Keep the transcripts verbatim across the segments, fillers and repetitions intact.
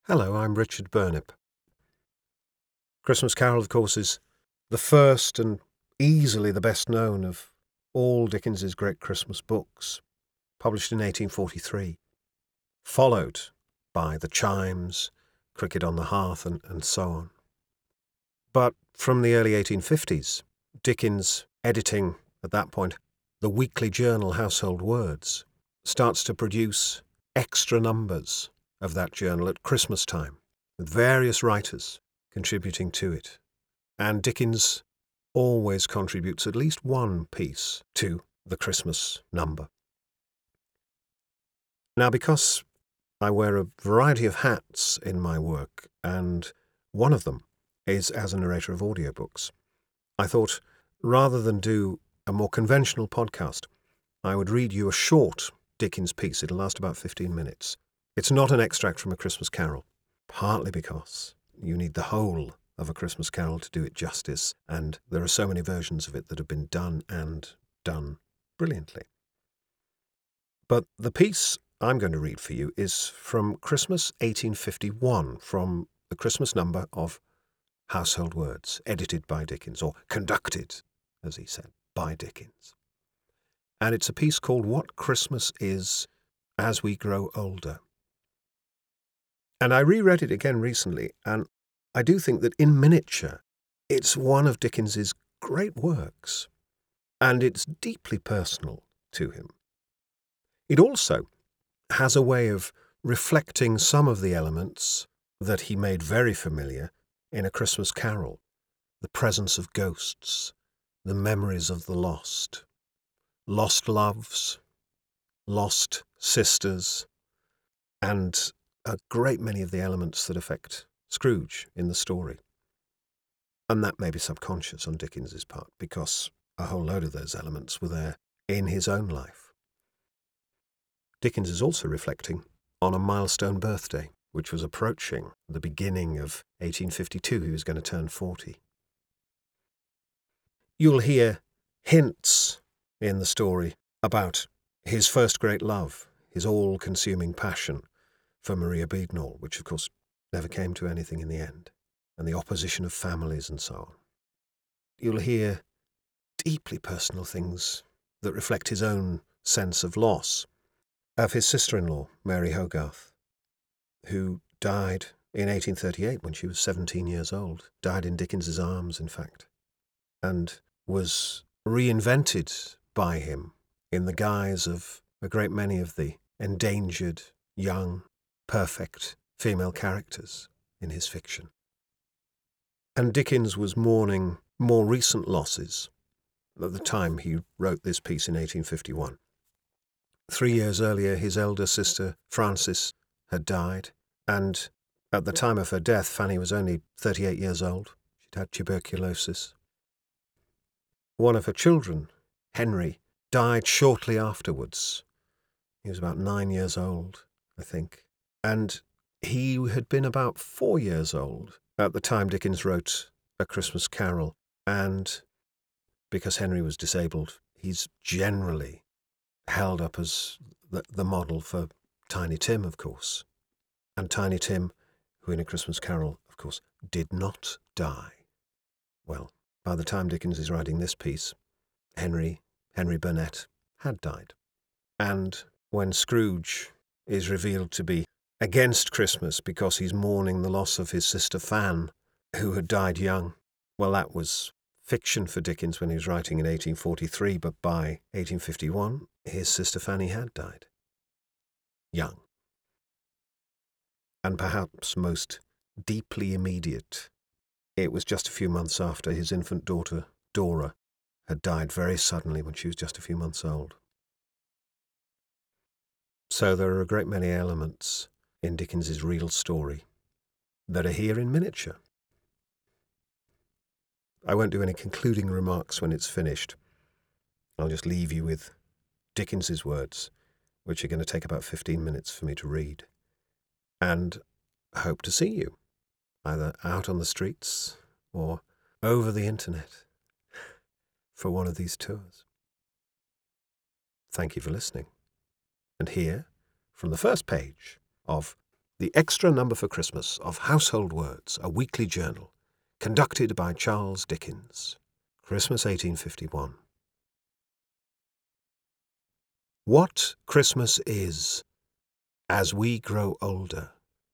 Hello, I'm Richard Burnip. Christmas Carol, of course, is the first and easily the best known of all Dickens's great Christmas books, published in eighteen forty-three, followed by The Chimes, Cricket on the Hearth, and, and so on. But from the early eighteen fifties, Dickens, editing at that point the weekly journal Household Words, starts to produce extra numbers of that journal at Christmas time, with various writers contributing to it. And Dickens always contributes at least one piece to the Christmas number. Now, because I wear a variety of hats in my work, and one of them is as a narrator of audiobooks, I thought rather than do a more conventional podcast, I would read you a short Dickens piece. It'll last about fifteen minutes. It's not an extract from A Christmas Carol, partly because you need the whole of A Christmas Carol to do it justice, and there are so many versions of it that have been done and done brilliantly. But the piece I'm going to read for you is from Christmas eighteen fifty-one, from the Christmas number of Household Words, edited by Dickens, or conducted, as he said, by Dickens. And it's a piece called What Christmas Is As We Grow Older. And I reread it again recently, and I do think that in miniature, it's one of Dickens's great works, and it's deeply personal to him. It also has a way of reflecting some of the elements that he made very familiar in A Christmas Carol, the presence of ghosts, the memories of the lost, lost loves, lost sisters, and a great many of the elements that affect Scrooge in the story. And that may be subconscious on Dickens's part, because a whole load of those elements were there in his own life. Dickens is also reflecting on a milestone birthday, which was approaching the beginning of eighteen fifty-two. He was going to turn forty. You'll hear hints in the story about his first great love, his all-consuming passion for Maria Beadnall, which of course never came to anything in the end, and the opposition of families and so on. You'll hear deeply personal things that reflect his own sense of loss, of his sister-in-law, Mary Hogarth, who died in eighteen thirty-eight when she was seventeen years old, died in Dickens's arms, in fact, and was reinvented by him in the guise of a great many of the endangered, young, perfect female characters in his fiction. And Dickens was mourning more recent losses at the time he wrote this piece in eighteen fifty-one. Three years earlier, his elder sister, Frances, had died, and at the time of her death, Fanny was only thirty-eight years old. She'd had tuberculosis. One of her children, Henry, died shortly afterwards. He was about nine years old, I think. And he had been about four years old at the time Dickens wrote A Christmas Carol. And because Henry was disabled, he's generally held up as the, the model for Tiny Tim, of course. And Tiny Tim, who in A Christmas Carol, of course, did not die. Well, by the time Dickens is writing this piece, Henry, Henry Burnett, had died. And when Scrooge is revealed to be against Christmas because he's mourning the loss of his sister Fan, who had died young, well, that was fiction for Dickens when he was writing in eighteen forty-three, but by eighteen fifty-one, his sister Fanny had died. Young. And perhaps most deeply immediate, it was just a few months after his infant daughter, Dora, had died very suddenly when she was just a few months old. So there are a great many elements in Dickens's real story that are here in miniature. I won't do any concluding remarks when it's finished. I'll just leave you with Dickens's words, which are going to take about fifteen minutes for me to read. And I hope to see you, either out on the streets or over the internet, for one of these tours. Thank you for listening. And here, from the first page of the extra number for Christmas of Household Words, a weekly journal, conducted by Charles Dickens. Christmas eighteen fifty-one. What Christmas is as we grow older.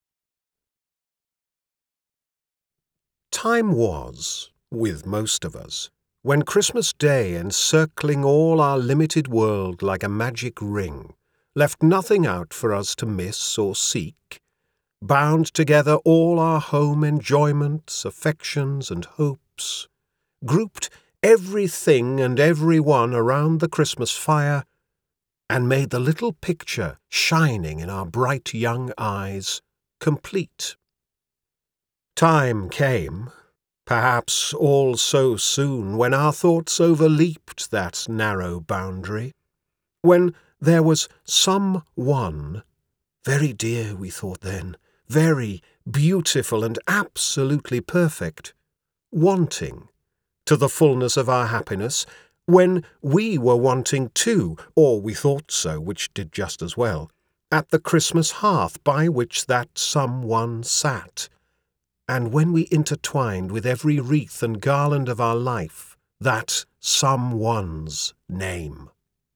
Time was, with most of us, when Christmas Day, encircling all our limited world like a magic ring, left nothing out for us to miss or seek, bound together all our home enjoyments, affections, and hopes, grouped everything and everyone around the Christmas fire, and made the little picture shining in our bright young eyes complete. Time came, perhaps all so soon, when our thoughts overleaped that narrow boundary, when there was some one, very dear we thought then, very beautiful and absolutely perfect, wanting to the fullness of our happiness, when we were wanting too, or we thought so, which did just as well, at the Christmas hearth by which that some one sat, and when we intertwined with every wreath and garland of our life that some one's name.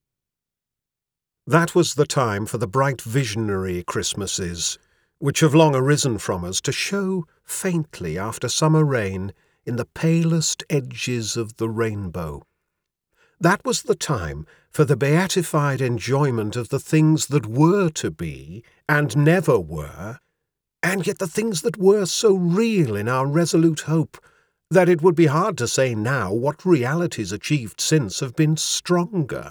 That was the time for the bright visionary Christmases, which have long arisen from us to show faintly after summer rain in the palest edges of the rainbow. That was the time for the beatified enjoyment of the things that were to be and never were, and yet the things that were so real in our resolute hope that it would be hard to say now what realities achieved since have been stronger.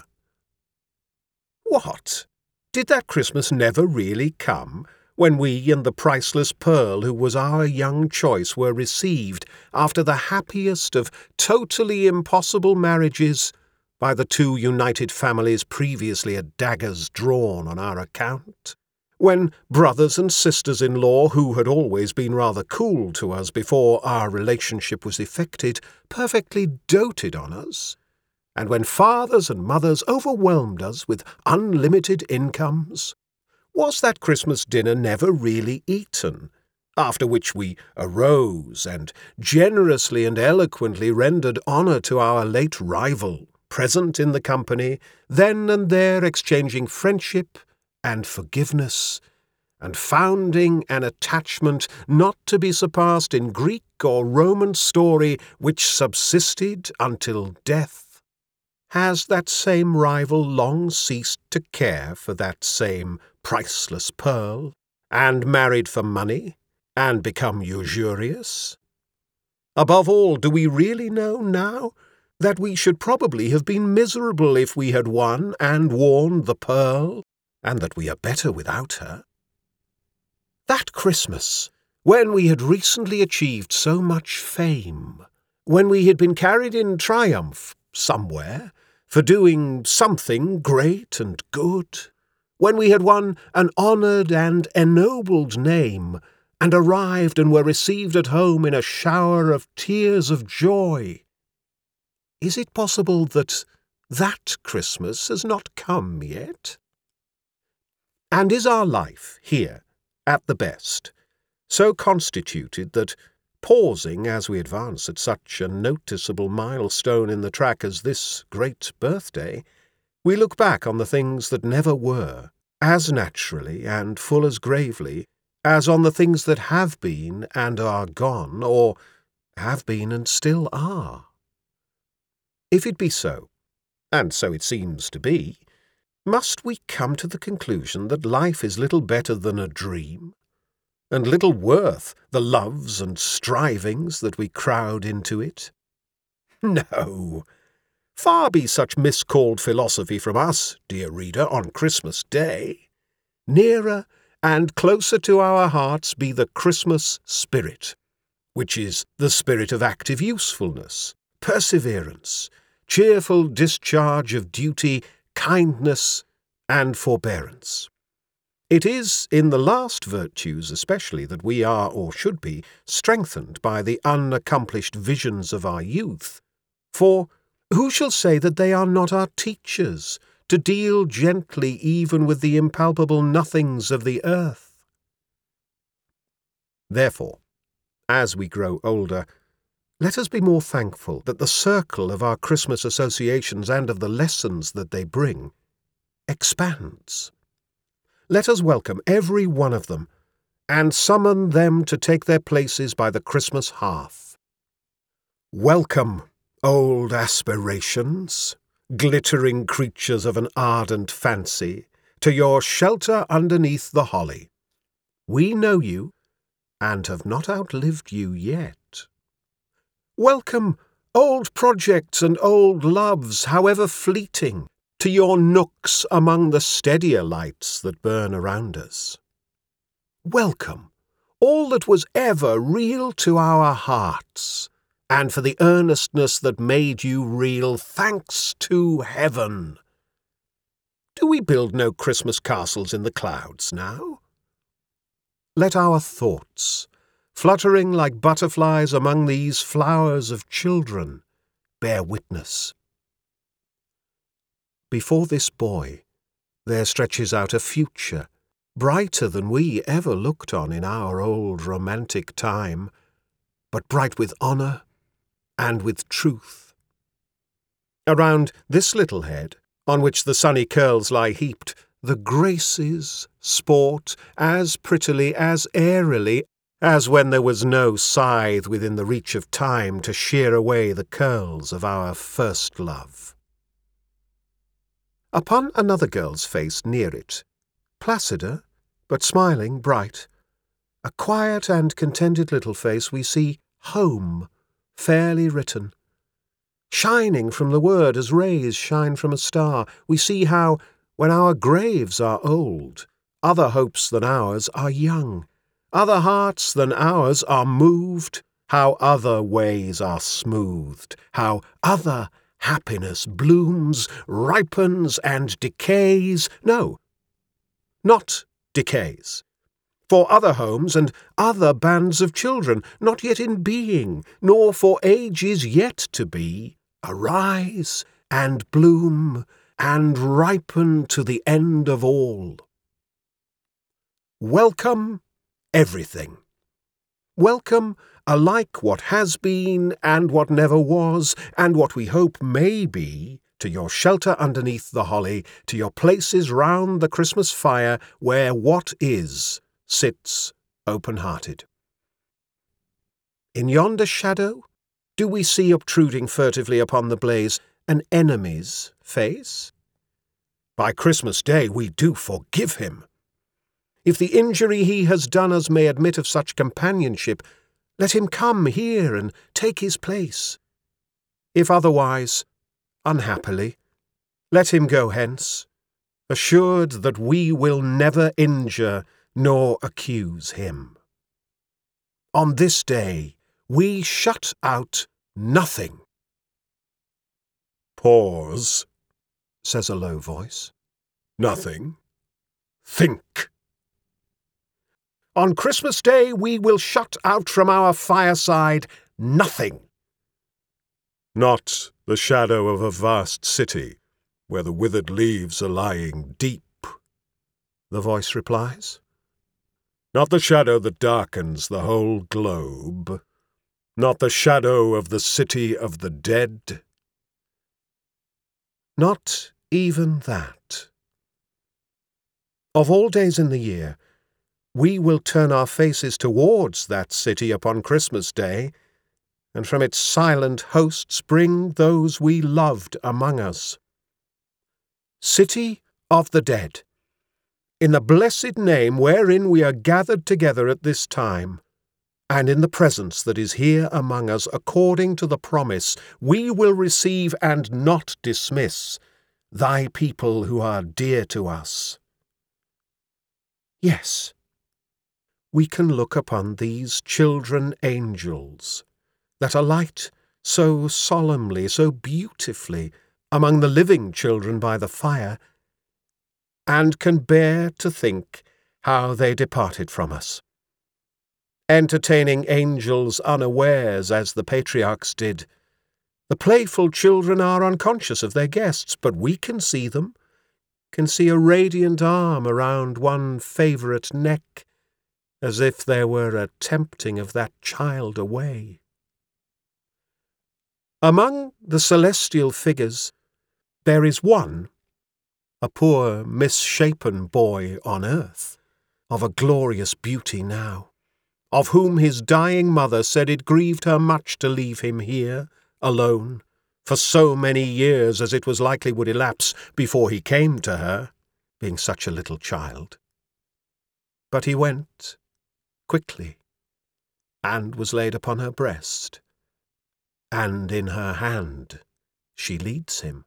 What? Did that Christmas never really come, when we and the priceless pearl who was our young choice were received, after the happiest of totally impossible marriages, by the two united families previously at daggers drawn on our account? When brothers and sisters-in-law, who had always been rather cool to us before our relationship was effected, perfectly doted on us? And when fathers and mothers overwhelmed us with unlimited incomes? Was that Christmas dinner never really eaten, after which we arose and generously and eloquently rendered honour to our late rival, present in the company, then and there exchanging friendship and forgiveness, and founding an attachment not to be surpassed in Greek or Roman story, which subsisted until death? Has that same rival long ceased to care for that same priceless pearl, and married for money, and become usurious? Above all, do we really know now that we should probably have been miserable if we had won and worn the pearl, and that we are better without her? That Christmas, when we had recently achieved so much fame, when we had been carried in triumph somewhere for doing something great and good, when we had won an honoured and ennobled name, and arrived and were received at home in a shower of tears of joy, is it possible that that Christmas has not come yet? And is our life here, at the best, so constituted that, pausing as we advance at such a noticeable milestone in the track as this great birthday, we look back on the things that never were, as naturally and full as gravely as on the things that have been and are gone, or have been and still are? If it be so, and so it seems to be, must we come to the conclusion that life is little better than a dream, and little worth the loves and strivings that we crowd into it? No! Far be such miscalled philosophy from us, dear reader, on Christmas Day. Nearer and closer to our hearts be the Christmas spirit, which is the spirit of active usefulness, perseverance, cheerful discharge of duty, kindness, and forbearance. It is in the last virtues especially that we are, or should be, strengthened by the unaccomplished visions of our youth. For who shall say that they are not our teachers, to deal gently even with the impalpable nothings of the earth? Therefore, as we grow older, let us be more thankful that the circle of our Christmas associations and of the lessons that they bring expands. Let us welcome every one of them and summon them to take their places by the Christmas hearth. Welcome, old aspirations, glittering creatures of an ardent fancy, to your shelter underneath the holly. We know you, and have not outlived you yet. Welcome, old projects and old loves, however fleeting, to your nooks among the steadier lights that burn around us. Welcome, all that was ever real to our hearts, and for the earnestness that made you real, thanks to heaven. Do we build no Christmas castles in the clouds now? Let our thoughts, fluttering like butterflies among these flowers of children, bear witness. Before this boy, there stretches out a future, brighter than we ever looked on in our old romantic time, but bright with honour and with truth. Around this little head, on which the sunny curls lie heaped, the graces sport as prettily, as airily, as when there was no scythe within the reach of time to shear away the curls of our first love. Upon another girl's face near it, placider, but smiling bright, a quiet and contented little face, we see home fairly written. Shining from the word as rays shine from a star, we see how, when our graves are old, other hopes than ours are young, other hearts than ours are moved, how other ways are smoothed, how other happiness blooms, ripens, and decays. No, not decays. For other homes and other bands of children, not yet in being, nor for ages yet to be, arise and bloom and ripen to the end of all. Welcome everything. Welcome alike what has been and what never was and what we hope may be, to your shelter underneath the holly, to your places round the Christmas fire where what is sits open-hearted. In yonder shadow, do we see obtruding furtively upon the blaze an enemy's face? By Christmas Day we do forgive him. If the injury he has done us may admit of such companionship, let him come here and take his place. If otherwise, unhappily, let him go hence, assured that we will never injure nor accuse him. On this day we shut out nothing. Pause, says a low voice. Nothing. Think. On Christmas Day we will shut out from our fireside nothing. Not the shadow of a vast city, where the withered leaves are lying deep, the voice replies. Not the shadow that darkens the whole globe. Not the shadow of the city of the dead. Not even that. Of all days in the year, we will turn our faces towards that city upon Christmas Day, and from its silent hosts bring those we loved among us. City of the dead, in the blessed name wherein we are gathered together at this time, and in the presence that is here among us, according to the promise, we will receive and not dismiss thy people who are dear to us. Yes, we can look upon these children angels that alight so solemnly, so beautifully among the living children by the fire, and can bear to think how they departed from us. Entertaining angels unawares, as the patriarchs did, the playful children are unconscious of their guests, but we can see them, can see a radiant arm around one favourite neck, as if there were a tempting of that child away. Among the celestial figures there is one, a poor misshapen boy on earth, of a glorious beauty now, of whom his dying mother said it grieved her much to leave him here, alone, for so many years as it was likely would elapse before he came to her, being such a little child. But he went quickly, and was laid upon her breast, and in her hand she leads him.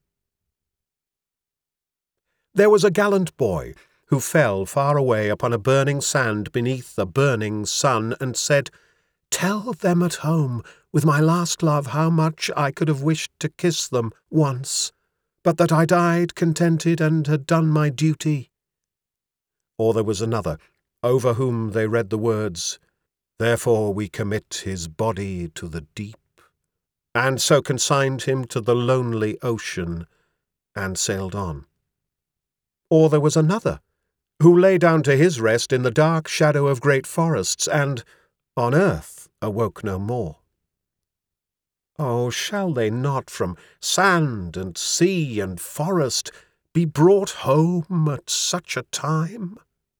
There was a gallant boy who fell far away upon a burning sand beneath a burning sun, and said, "Tell them at home, with my last love, how much I could have wished to kiss them once, but that I died contented and had done my duty." Or there was another, over whom they read the words, "Therefore we commit his body to the deep," and so consigned him to the lonely ocean, and sailed on. Or there was another, who lay down to his rest in the dark shadow of great forests, and, on earth, awoke no more. Oh, shall they not from sand and sea and forest be brought home at such a time?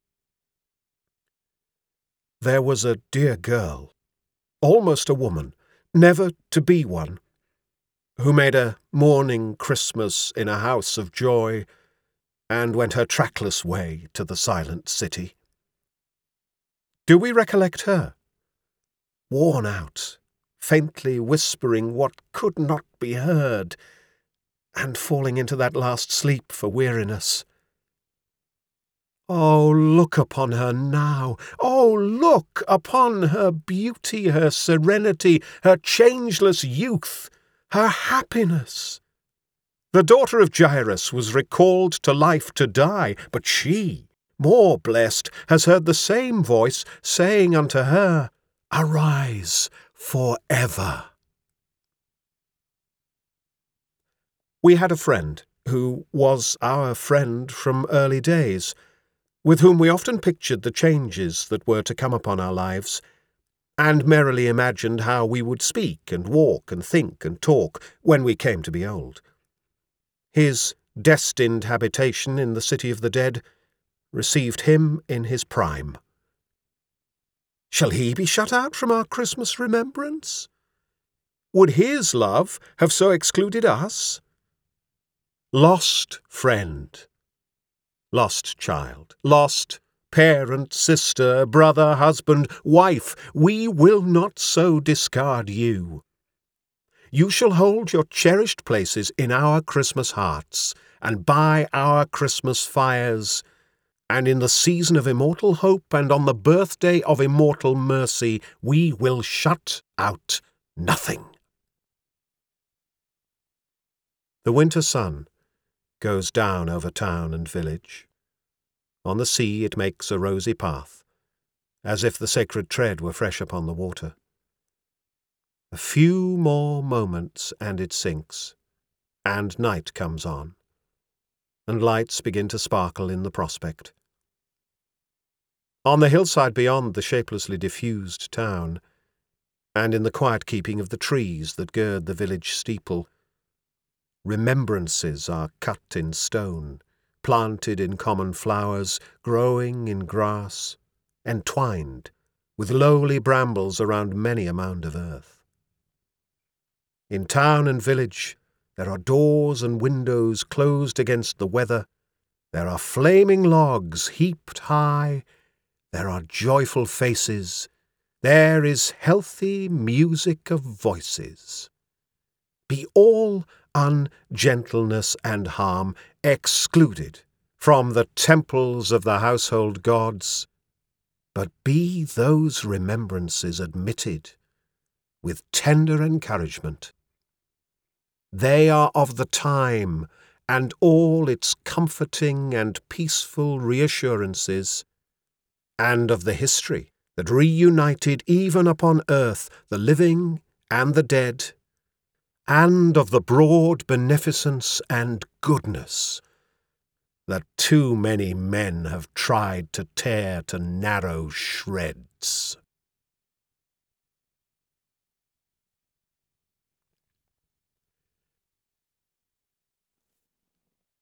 There was a dear girl, almost a woman, never to be one, who made a mourning Christmas in a house of joy, and went her trackless way to the silent city. Do we recollect her? Worn out, faintly whispering what could not be heard, and falling into that last sleep for weariness. Oh, look upon her now! Oh, look upon her beauty, her serenity, her changeless youth, her happiness! The daughter of Jairus was recalled to life to die, but she, more blessed, has heard the same voice saying unto her, "Arise for ever." We had a friend who was our friend from early days, with whom we often pictured the changes that were to come upon our lives, and merrily imagined how we would speak and walk and think and talk when we came to be old. His destined habitation in the city of the dead received him in his prime. Shall he be shut out from our Christmas remembrance? Would his love have so excluded us? Lost friend, lost child, lost parent, sister, brother, husband, wife, we will not so discard you. You shall hold your cherished places in our Christmas hearts, and by our Christmas fires, and in the season of immortal hope, and on the birthday of immortal mercy, we will shut out nothing. The winter sun goes down over town and village. On the sea it makes a rosy path, as if the sacred tread were fresh upon the water. A few more moments and it sinks, and night comes on, and lights begin to sparkle in the prospect. On the hillside beyond the shapelessly diffused town, and in the quiet keeping of the trees that gird the village steeple, remembrances are cut in stone, planted in common flowers, growing in grass, entwined with lowly brambles around many a mound of earth. In town and village there are doors and windows closed against the weather, there are flaming logs heaped high, there are joyful faces, there is healthy music of voices. Be all ungentleness and harm excluded from the temples of the household gods, but be those remembrances admitted with tender encouragement. They are of the time and all its comforting and peaceful reassurances, and of the history that reunited even upon earth the living and the dead, and of the broad beneficence and goodness that too many men have tried to tear to narrow shreds. It's